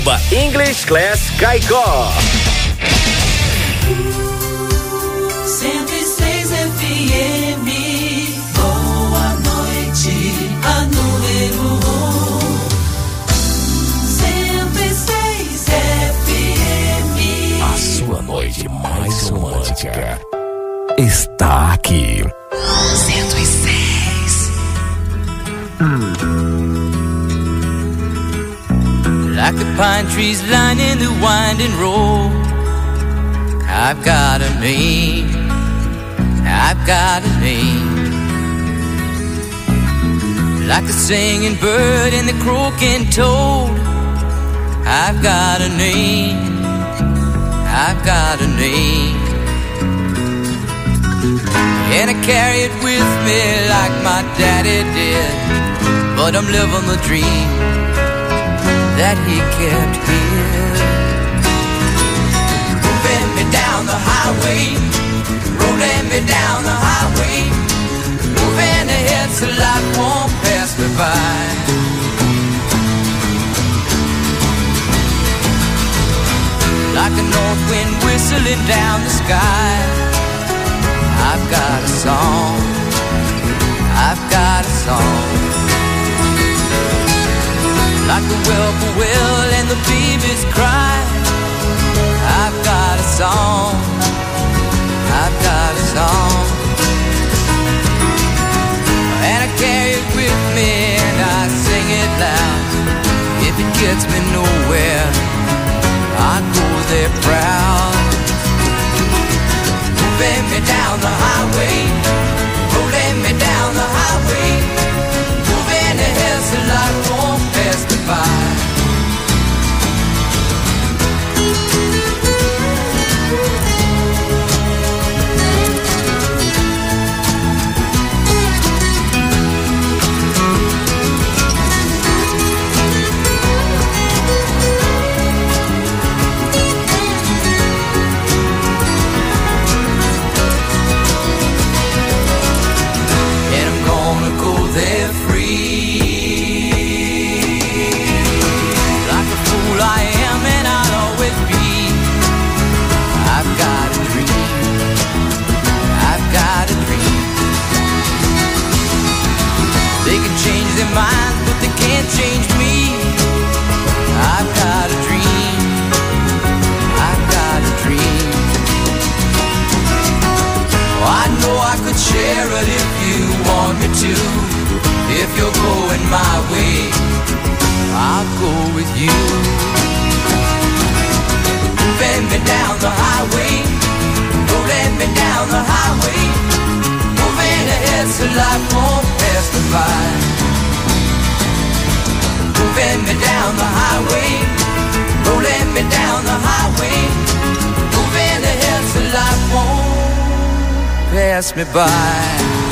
English Class Caicó. 106 FM, boa noite, a número 106 FM. A sua noite mais romântica está aqui. 106. Like the pine trees lining the winding road, I've got a name, I've got a name. Like the singing bird and the croaking toad, I've got a name, I've got a name. And I carry it with me like my daddy did, but I'm living the dream that he kept here. Moving me down the highway, rolling me down the highway, moving ahead so life won't pass me by. Like a north wind whistling down the sky, I've got a song, I've got a song. Like the whippoorwill and the babies cry, I've got a song, I've got a song. And I carry it with me and I sing it loud. If it gets me nowhere, I go there proud. Moving me down the highway, rolling me down the highway, moving ahead so life won't pass me by. And I'm gonna go there free. Like a fool I am and I'll always be. I've got a dream, I've got a dream. They can change their minds but they can't change me. I've got a dream, I've got a dream. Oh, I know I could share it if you want me to. If you're going my way, I'll go with you. Moving me down the highway, rolling me down the highway, moving ahead so life won't pass me by. Moving me down the highway, rolling me down the highway, moving ahead so life won't pass me by.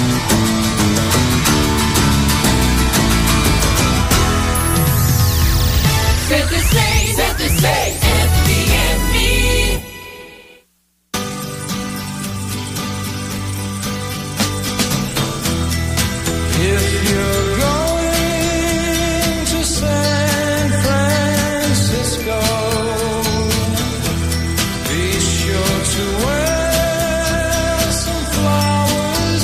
If you're going to San Francisco, be sure to wear some flowers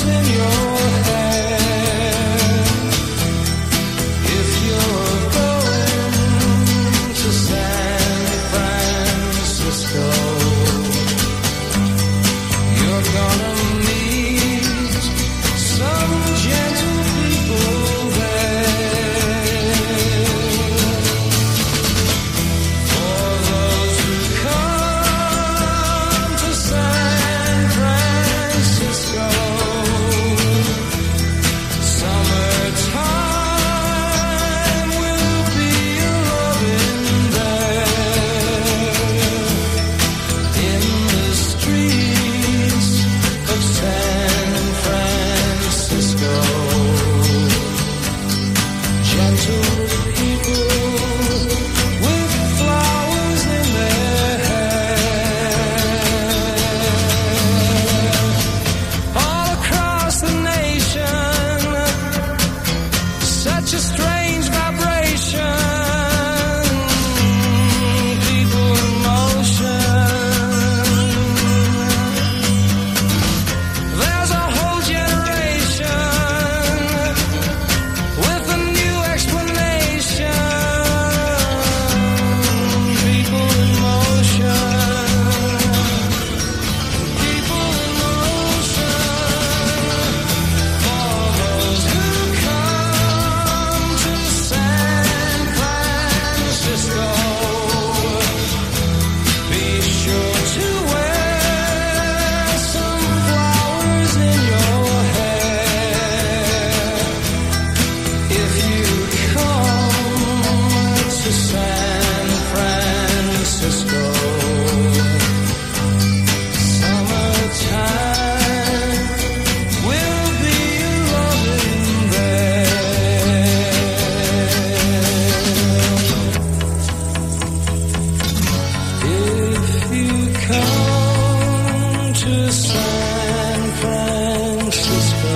come to San Francisco.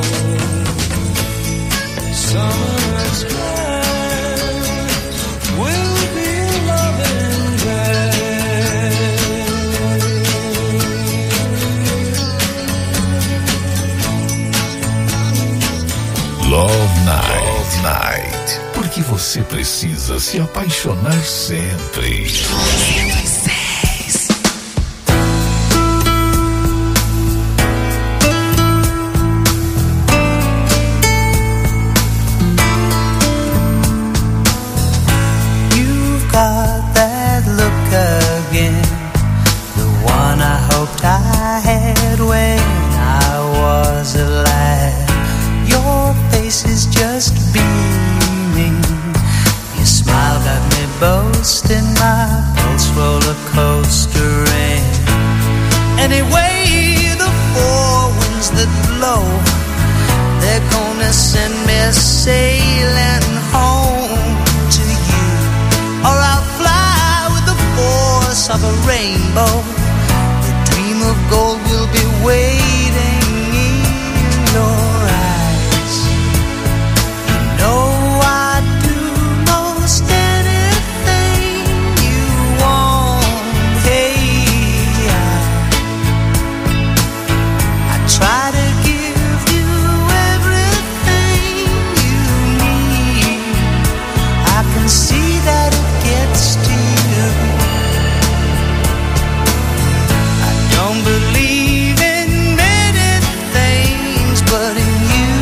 Summer's grand will be loving day. Love Night. Porque você precisa se apaixonar sempre. 106. You've got that look again, the one I hoped I had when I was a lad. Your face is just beaming. Your smile got me boasting, my pulse roller coastering. Anyway, the four winds that blow, they're gonna send me sailing home to you, or I'll fly with the force of a rainbow. The dream of gold will be waiting in your eyes. You know I'd do most anything you want. Hey, I try to give you everything you need. I can see that it gets to you. I don't believe in many things, but in you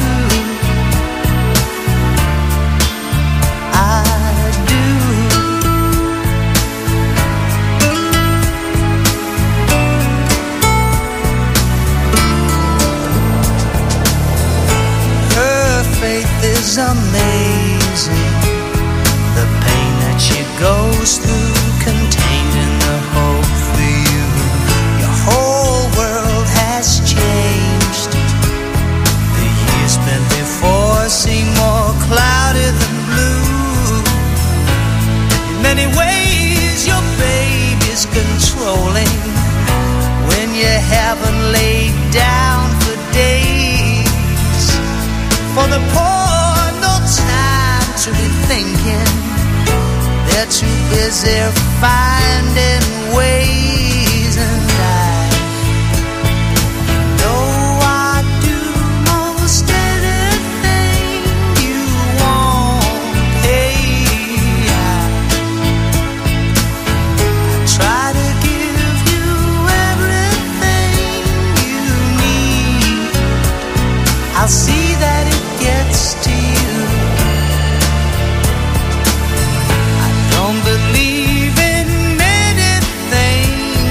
I do. Her faith is amazing. The pain that she goes through, contained in the hope for you. Your whole world has changed. The years spent before seem more cloudy than blue. In many ways, your baby's controlling when you haven't laid down for days. For the poor, no time to be thinking. They're too busy finding ways, and I know I'd do most anything you want. Hey, I try to give you everything you need. I'll see that it gets to you. I don't believe in many things,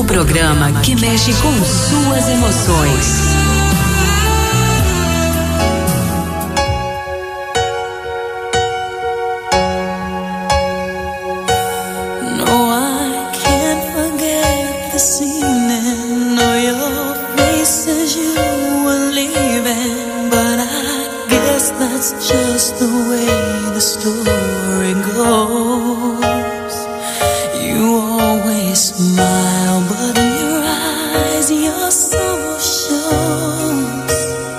programa que mexe com suas emoções. That's just the way the story goes. You always smile, but in your eyes your sorrow shows.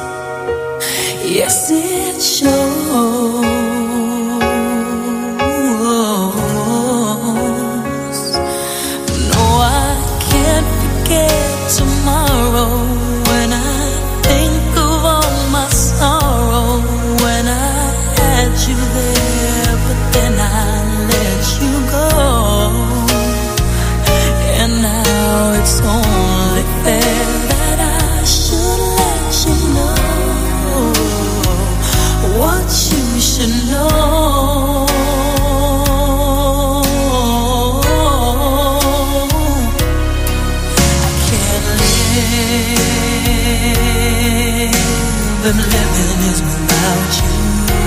Yes, it shows. No, I can't forget tomorrow when I think of all my sorrow. You there, but then I let you go, and now it's only fair that I should let you know what you should know. I can't live, and living is without you.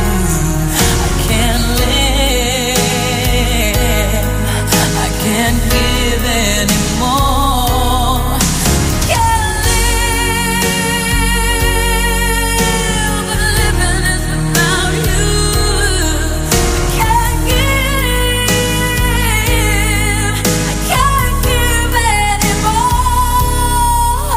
Can't give anymore. Can't live, but living is without you. I can't give anymore.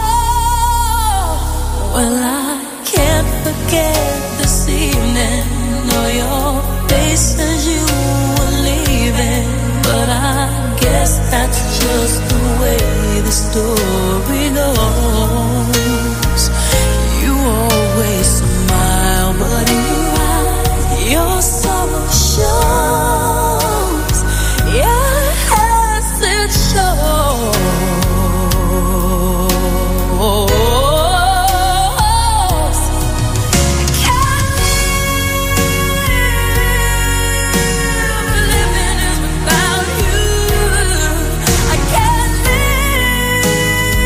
Well, I can't forget this evening or your face as you were leaving, but I guess that's just the way the story goes. You always smile, but in your eyes your sorrow shows. Yes, it shows. Living is without you. I can't live.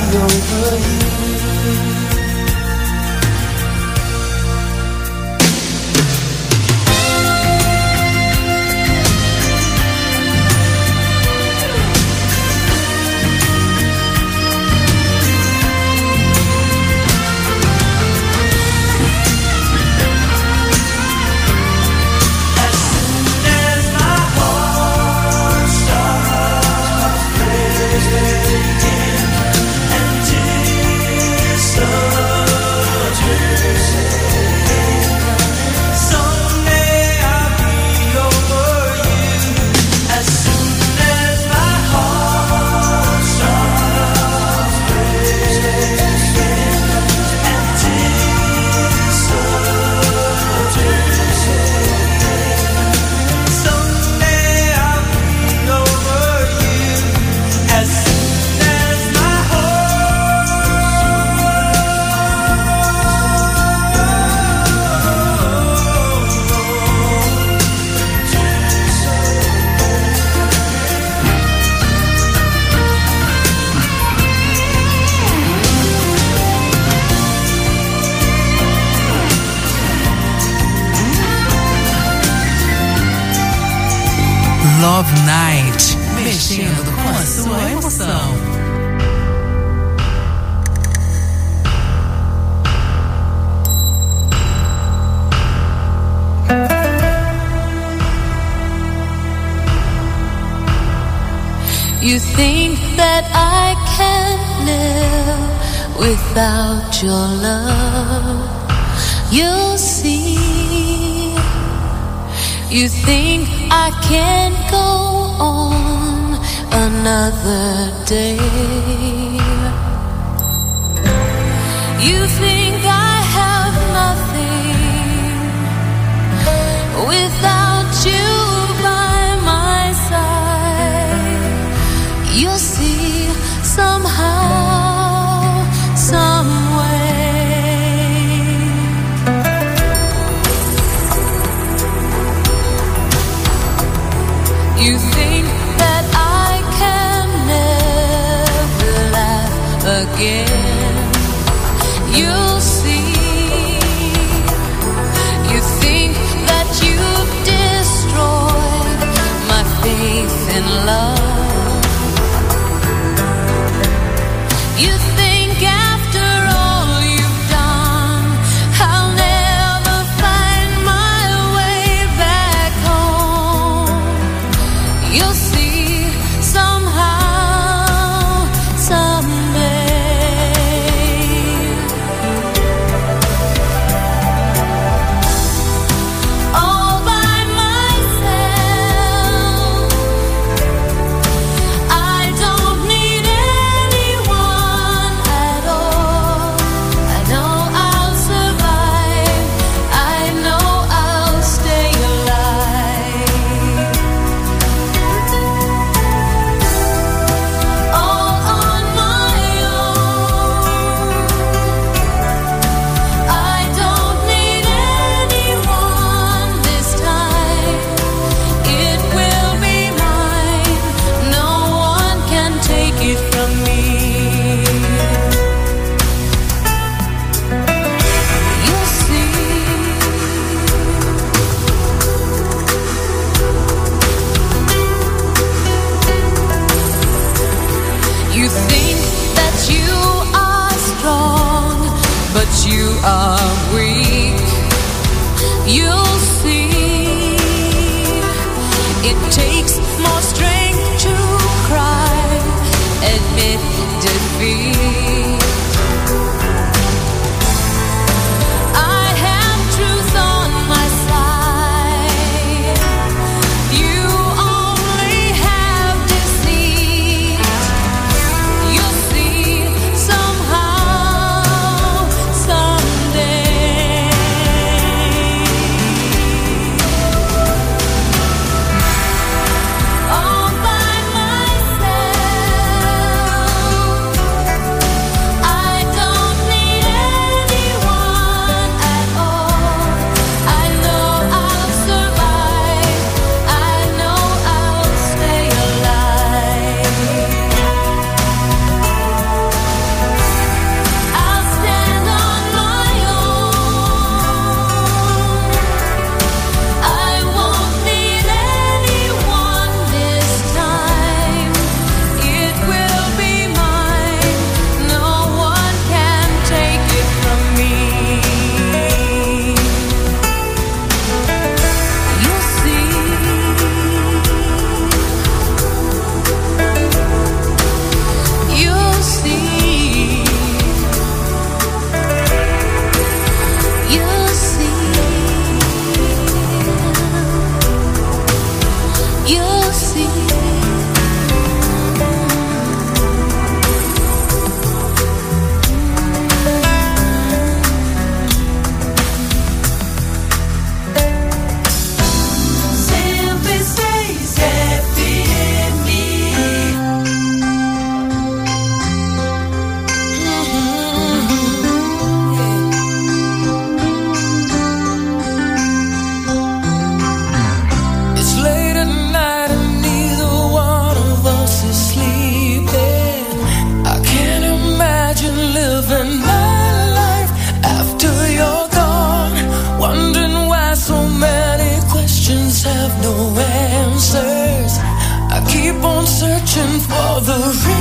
over you. Love Night, mexendo com a sua emoção. You think that I can't live without your love. You'll see. You think I can't go on another day. You think I have nothing without you by my side. You'll see somehow, some way. You think that I can never laugh again. You'll see. You think that you've destroyed my faith in love. You think after all you've done, I'll never find my way back home. You'll see somehow, someday. All by myself, I don't need anyone at all. I know I'll survive. I know I'll stay alive. All on my own. I don't need anyone this time. It will be mine. No one can take it from me. You'll see. You think that you are strong, but you are weak. You'll see. It takes more strength to cry, admit defeat. I have truth on my side. You only have deceit. You'll see somehow, someday.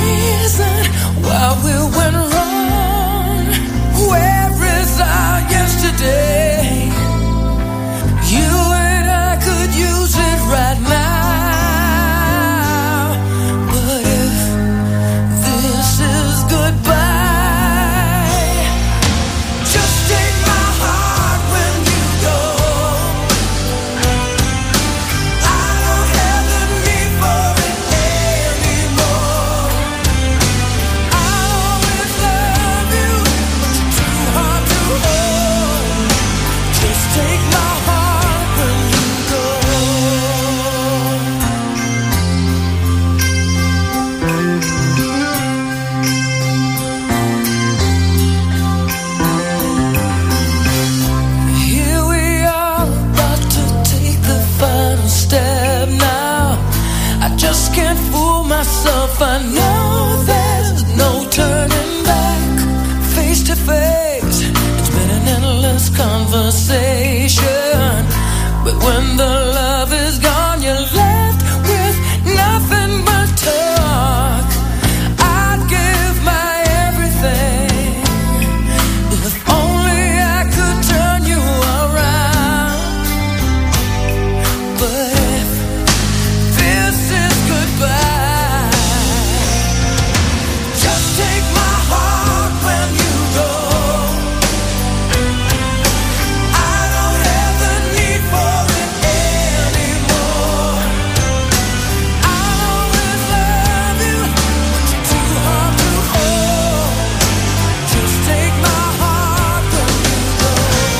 reason why we went wrong. Where is our yesterday? You and I could use it right now. But if this is goodbye, just take my heart when you go. I don't have the need for it anymore. I'll always love you, but you're too hard to hold. Just take my heart when you go. Here we are, about to take the final step now. I just can't fool myself. I know there's no turning back. Face to face, it's been an endless conversation. But when the love is gone, you're left with nothing but talk. I'd give my everything if only I could turn you around. But if this is goodbye, just take my heart when you go. I don't have the need for it anymore. I'll always love you, but you're too hard to hold. Just take my heart when you go.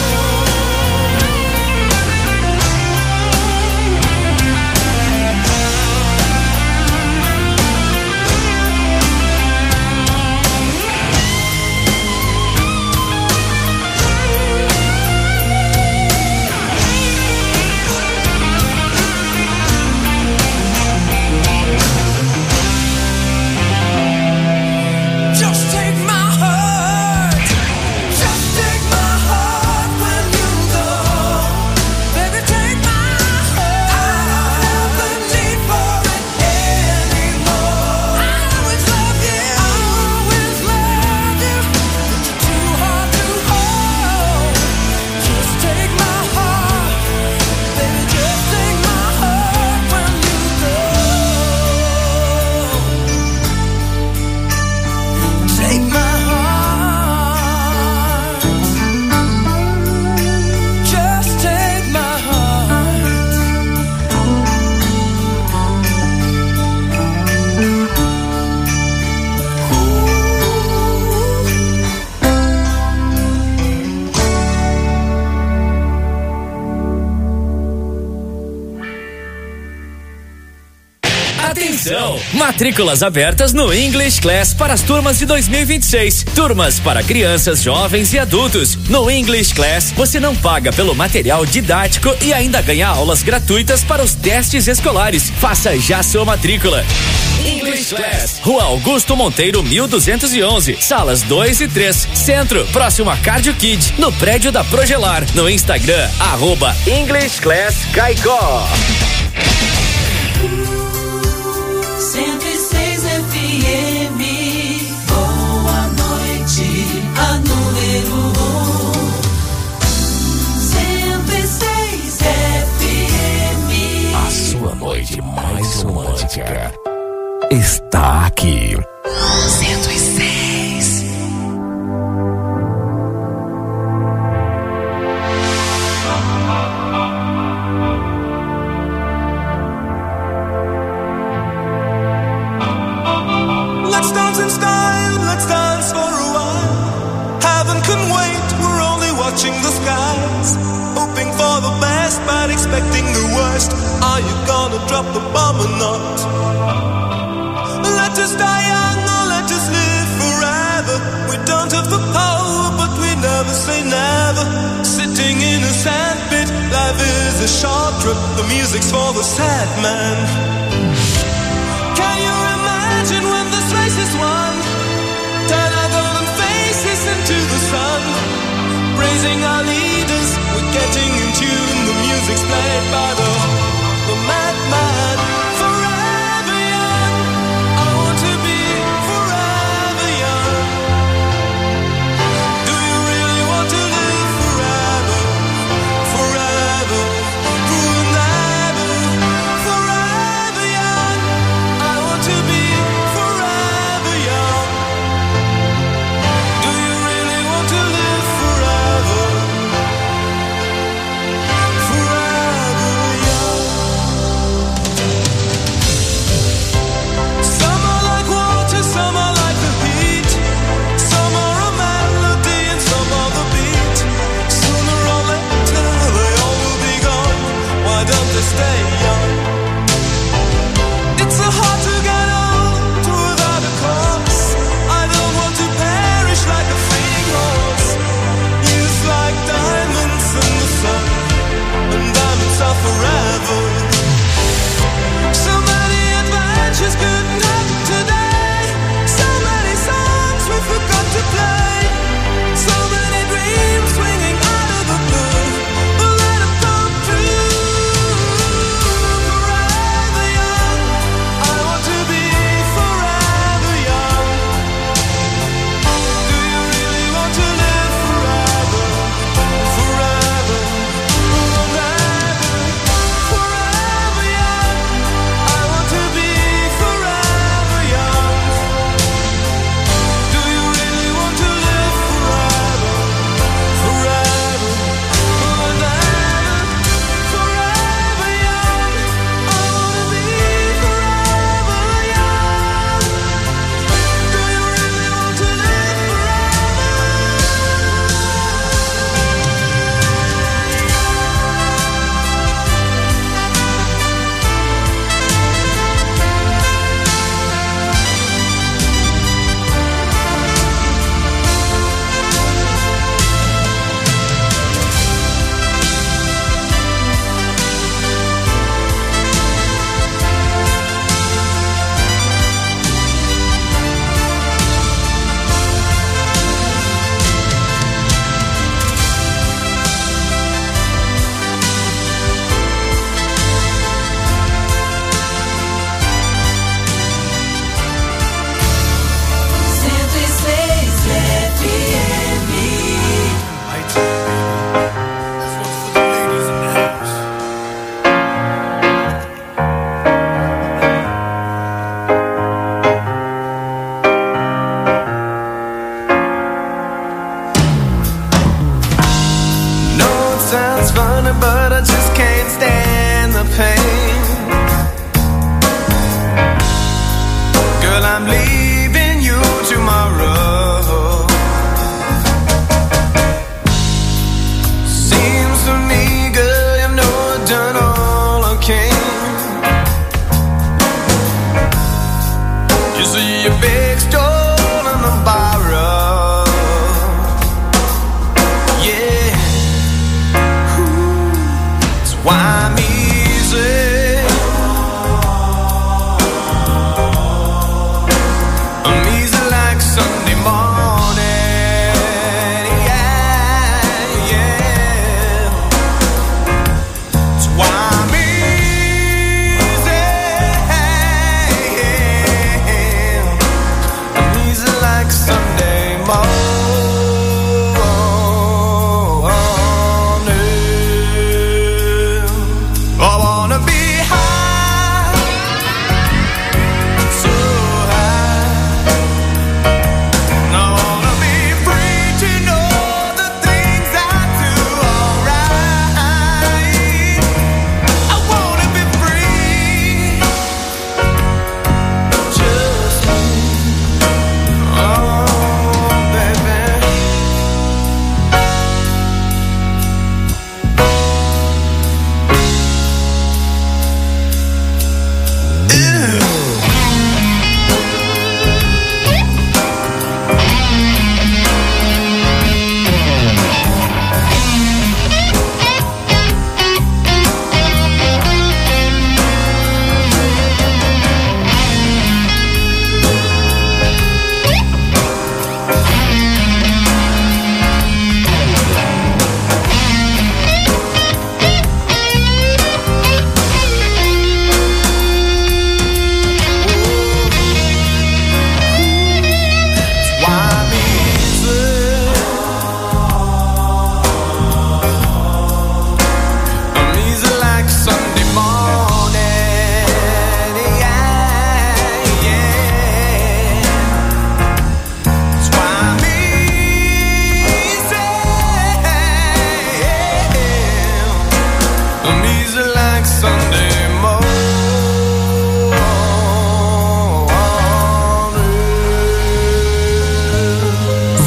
Just take my heart. Just take my heart when you go. Baby, take my heart. I don't have the need for it anymore. I always love you. I always love you. But you're too hard to hold. Just take my heart. Baby, just take my heart when you go. Take my heart. Just take my heart. Atenção! Matrículas abertas no English Class para as turmas de 2026. Turmas para crianças, jovens e adultos. No English Class, você não paga pelo material didático e ainda ganha aulas gratuitas para os testes escolares. Faça já sua matrícula. English Class, Rua Augusto Monteiro, 1211, salas 2 e 3, Centro, próximo a Cardio Kid, no prédio da Progelar. No Instagram, English Class Caicó. 106 FM, boa noite, a número 106 FM. A sua noite mais romântica está aqui. 106. Let's dance in style, let's dance for a while. Heaven can wait, we're only watching the skies. Hoping for the best, but expecting the worst. Are you gonna drop the bomb or not? Let us die young or let us live forever. We don't have the power, but we never say never. Sitting in a sandpit, life is a short trip. The music's for the sad man. Can you imagine when this race is won? Turn our golden faces into the sun. Praising our leaders, we're getting in tune. The music's played by the madman. Forever young, I want to be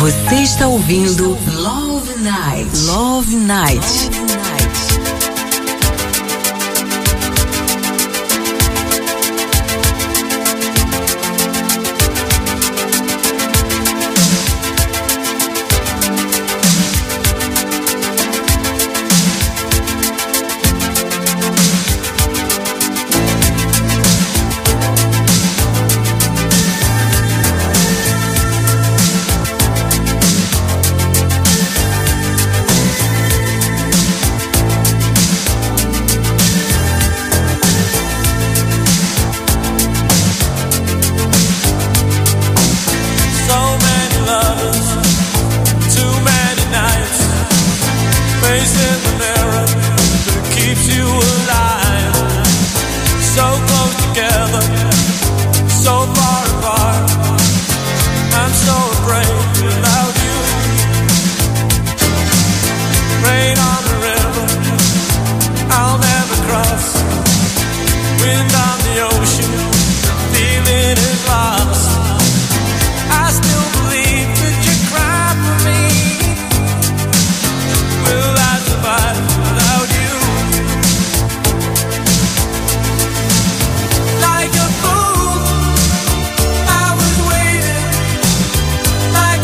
Você está ouvindo Love Night. Love Night. Like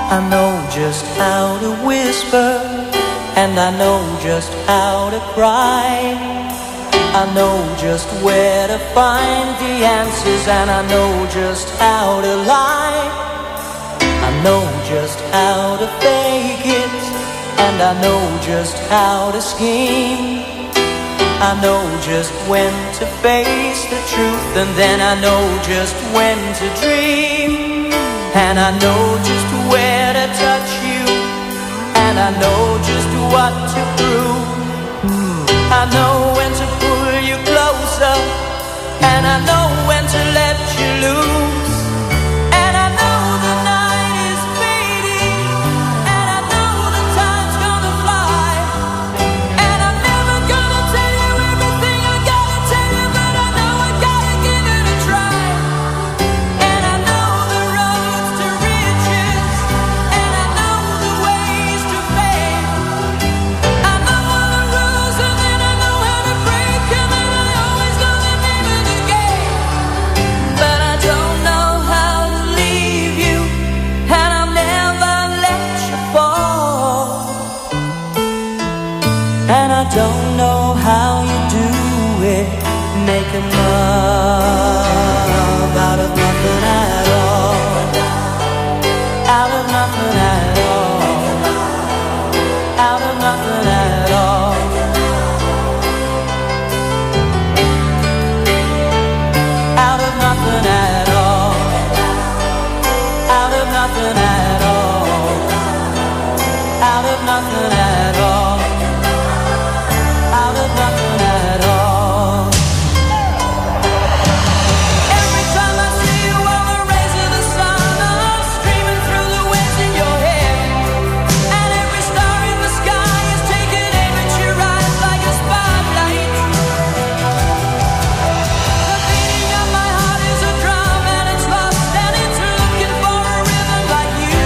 I know just how to whisper, and I know just how to cry. I know just where to find the answers, and I know just how to lie. I know just how to fake it, and I know just how to scheme. I know just when to face the truth, and then I know just when to dream. And I know just where to touch you, and I know just what to prove. I know when to pull you closer, and I know when to let you loose. And I know the night is fading, and I know the time's gonna fly. And I'm never gonna tell you everything I gotta tell you, but I know I gotta give it a try. And I know the roads to riches, and I know the ways to fame. I know all the rules, and then I know how to break them, and I always know the name of the game. But I don't know how to leave you, and I'll never let you fall. And I don't know how you do it, making love out of nothing at all. Out of nothing at all. Out of nothing at all. Out of nothing at all. Out of nothing at all. Out of nothing at all. Out of nothing at all. Every time I see you on the rays of the sun, I'm streaming through the waves in your hair. And every star in the sky is taking aim at your eyes like a spotlight. The beating of my heart is a drum, and it's lost, and it's looking for a rhythm like you.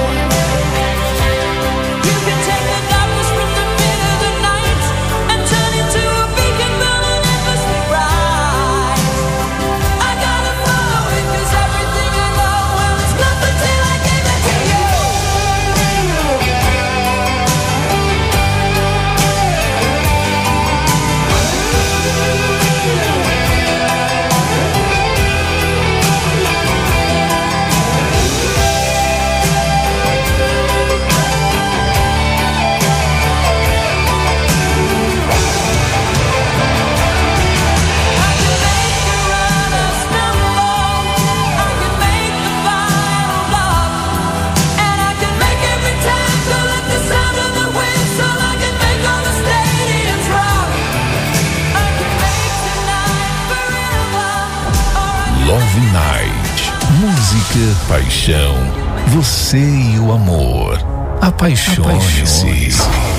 You can take the darkness from the pit of the night and turn it to a beacon burning endlessly bright. I gotta follow it, 'cause everything I know, well, it's nothing till I give it to you. I can make the runner stumble, I can make the final love, and I can make every tango like the sound of the whistle. I can make all the stadiums rock. I can make tonight forever, or I can Love Night. Música, paixão, você e o amor. Apaixone-se.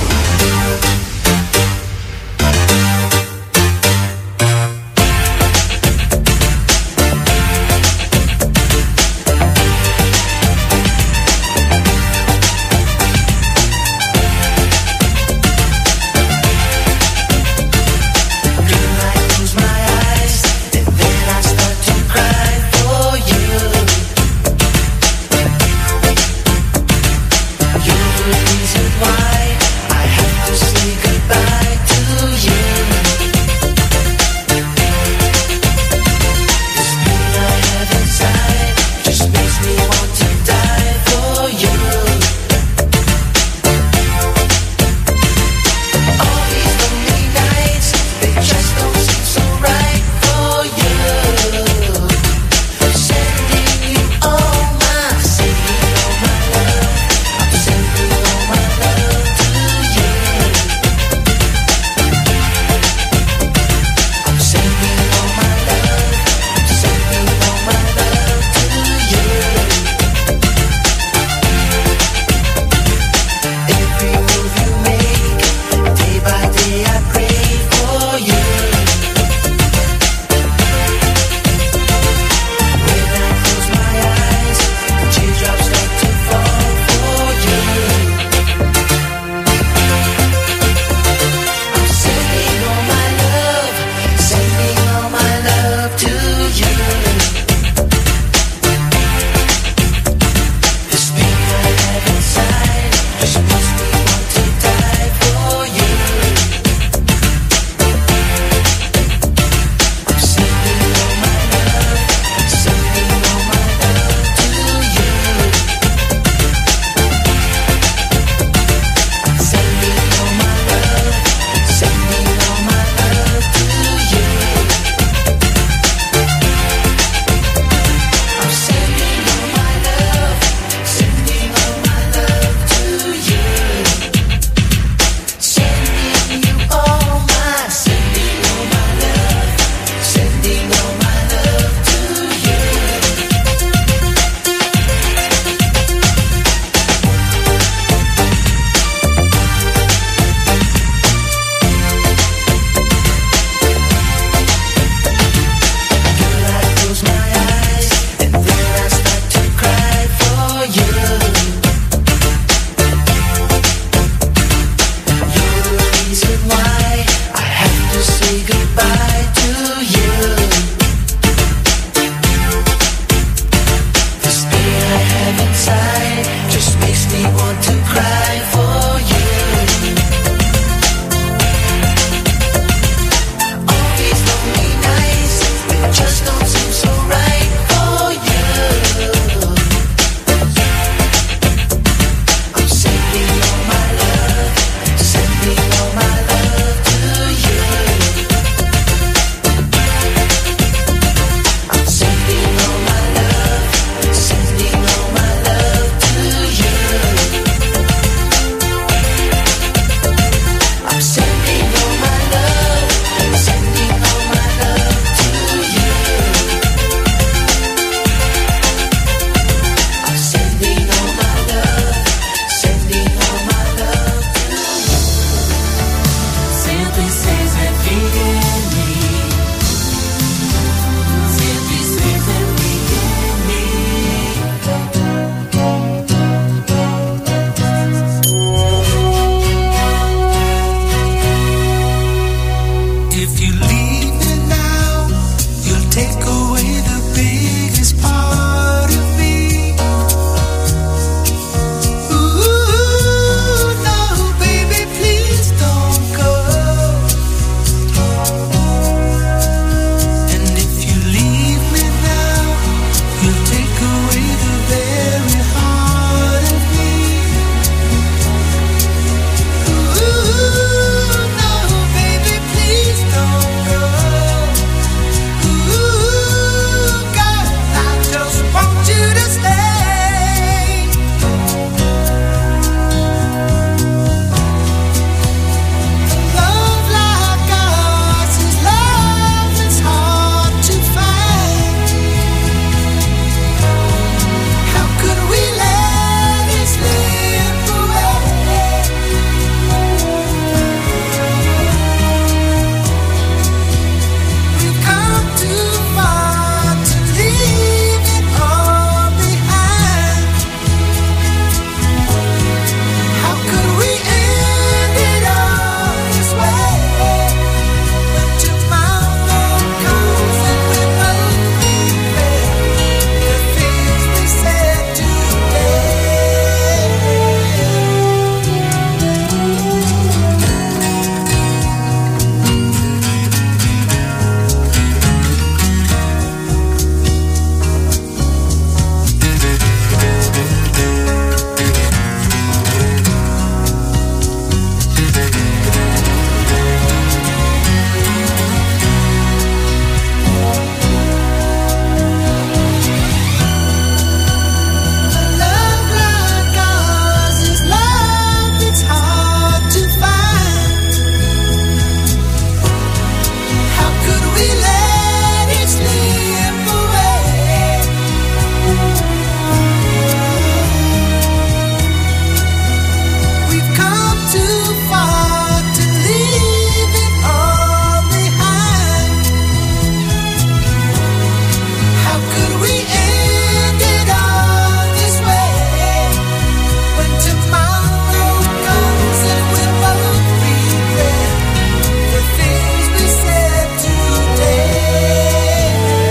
Close my eyes, and then I start to cry for you. You're the reason why I have to sneak take away the biggest part of me. Ooh, no, baby, please don't go. And if you leave me now, you'll take away the very heart of me. Ooh, no, baby, please don't go. Ooh, God, I just want you to stay. Love like ours is love that's hard to find. How could we let it slip away? We've come too far to leave it all behind. How could we end it all this way? When tomorrow comes and we both regret the things we said love like ours is love that's hard to find. How could we let it slip away? We've come too far to leave it all behind. How could we end it all this way? When tomorrow comes and we both regret the things we said today.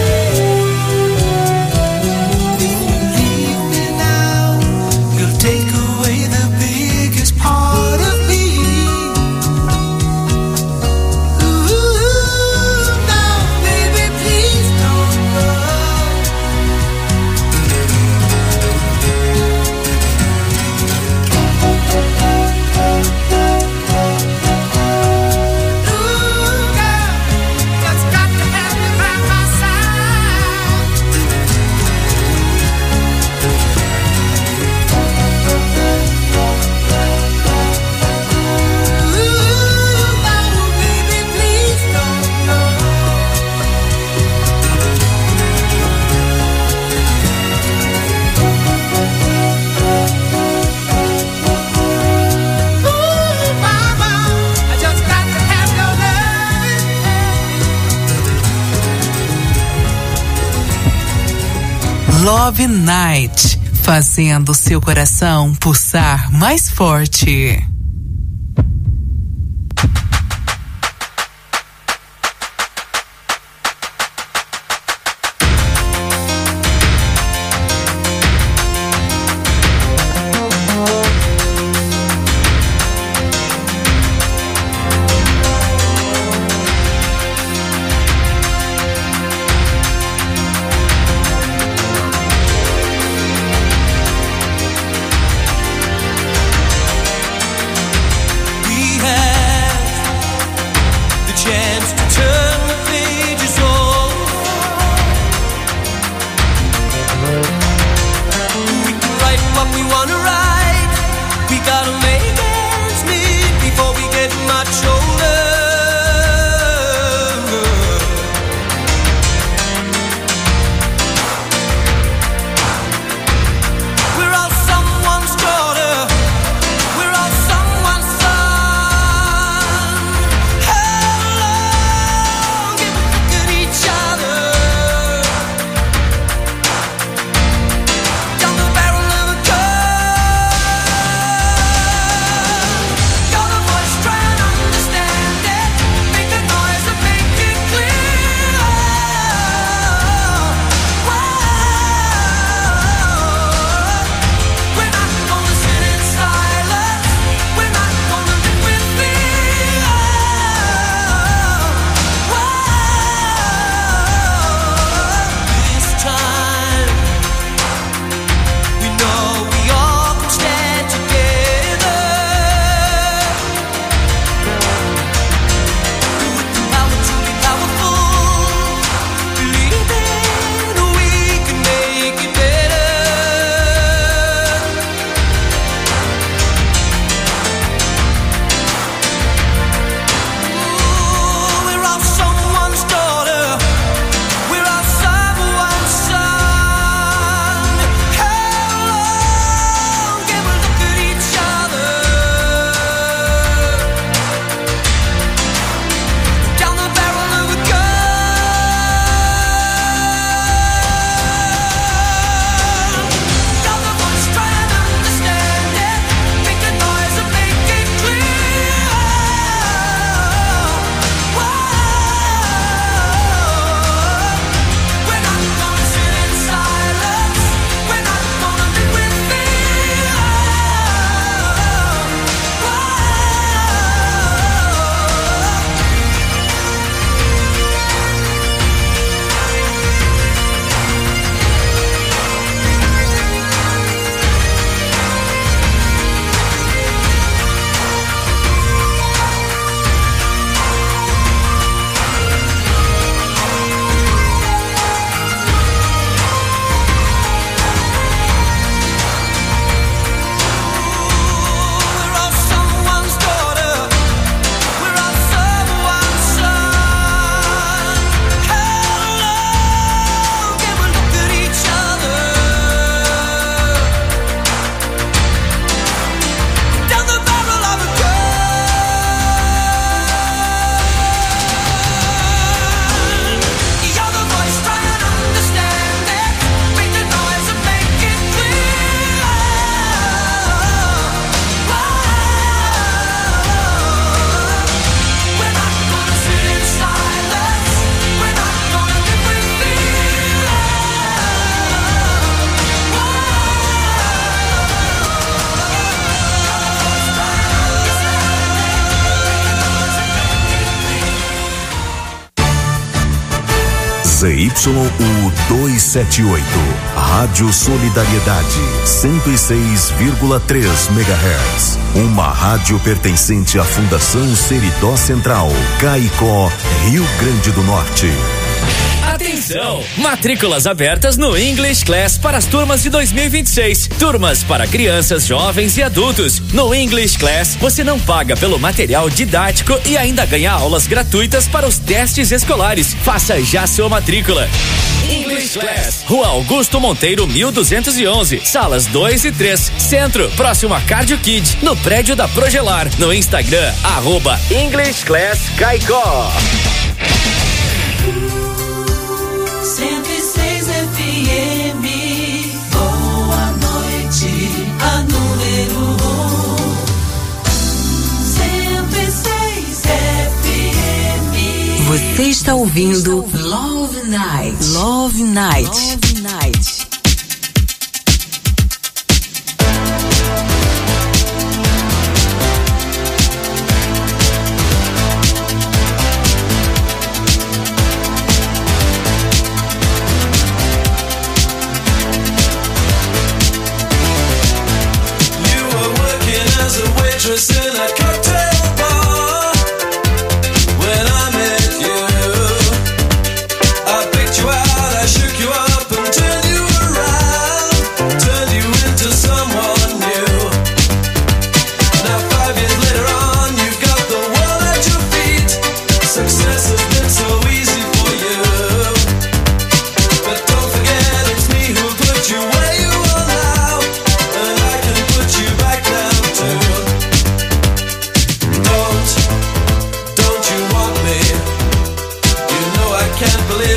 If you leave me now, you'll take away the biggest part of me. Ooh, no, baby, please don't go. Ooh, girl, just got to have you by my side. Ooh, no, baby, please don't go. Ooh, mama, I just got to have your loving. Love Night, fazendo seu coração pulsar mais forte. ZYU 278, Rádio Solidariedade, 106,3 MHz. Uma rádio pertencente à Fundação Seridó Central, Caicó, Rio Grande do Norte. Atenção! Matrículas abertas no English Class para as turmas de 2026. Turmas para crianças, jovens e adultos. No English Class, você não paga pelo material didático e ainda ganha aulas gratuitas para os testes escolares. Faça já sua matrícula. English Class, Rua Augusto Monteiro, 1211, salas 2 e 3, Centro, próximo a Cardio Kid, no prédio da Progelar. No Instagram, @English Class Caicó. 106 FM, boa noite, a número 106 FM. Você está ouvindo Love Night. Love Night. Love Night.